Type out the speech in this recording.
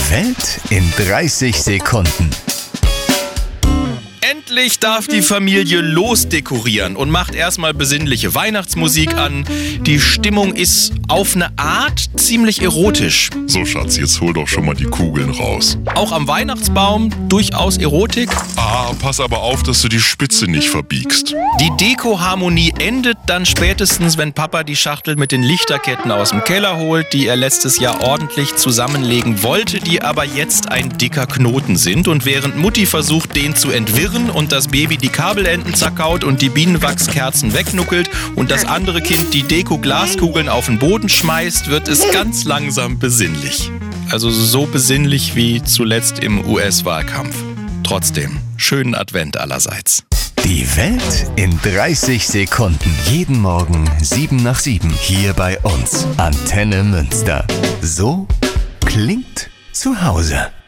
Die Welt in 30 Sekunden. Endlich darf die Familie losdekorieren und macht erstmal besinnliche Weihnachtsmusik an. Die Stimmung ist auf eine Art ziemlich erotisch. So, Schatz, jetzt hol doch schon mal die Kugeln raus. Auch am Weihnachtsbaum durchaus Erotik. Pass aber auf, dass du die Spitze nicht verbiegst. Die Deko-Harmonie endet dann spätestens, wenn Papa die Schachtel mit den Lichterketten aus dem Keller holt, die er letztes Jahr ordentlich zusammenlegen wollte, die aber jetzt ein dicker Knoten sind. Und während Mutti versucht, den zu entwirren und das Baby die Kabelenden zerkaut und die Bienenwachskerzen wegnuckelt und das andere Kind die Deko-Glaskugeln auf den Boden schmeißt, wird es ganz langsam besinnlich. Also so besinnlich wie zuletzt im US-Wahlkampf. Trotzdem, schönen Advent allerseits. Die Welt in 30 Sekunden. Jeden Morgen 7 nach 7 hier bei uns. Antenne Münster. So klingt zu Hause.